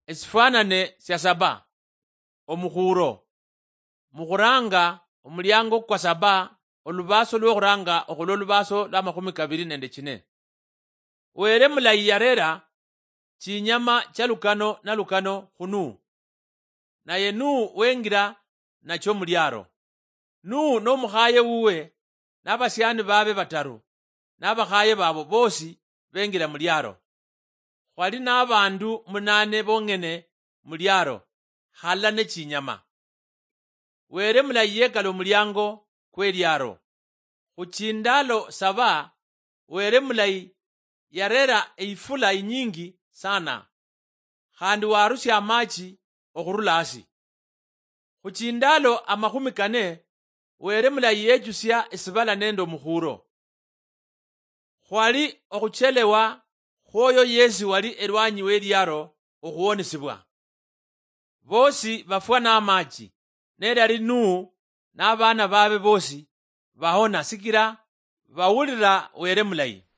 Esifanane sya saba. Omukhuro. Mukhuranga omulyango kwa saba olubaso lw'okhuranga okhula olubaso lwa 24. Were mulayi yarera chinyama cha lukano na lukano khunu. Naye Nuhu wengira nacho mulyaro. Nuhu n'omukhaye wuwe n'abasyani babe bataru n'abakhaye babo bosi bengira mulyaro. Khwali n'abandu 8 bongene mulyaro khala ne chinyama. Were mulayi yekala omulyango kw'elyaro. Khuchindalo saba were mulayi yarera eifula inyingi sana khandi warusya amachi okhurula asi. Khuchindalo 40 were mulayi yechusya esibala nende omukhuro. Khwali okhuchelewa khwoyo Yesu wali elwanyi w'elyaro okhuwonesebwa. Bosi bafwa n'amachi nerali Nuhu n'abana babe bosi bahona sikira bawulira were mulayi.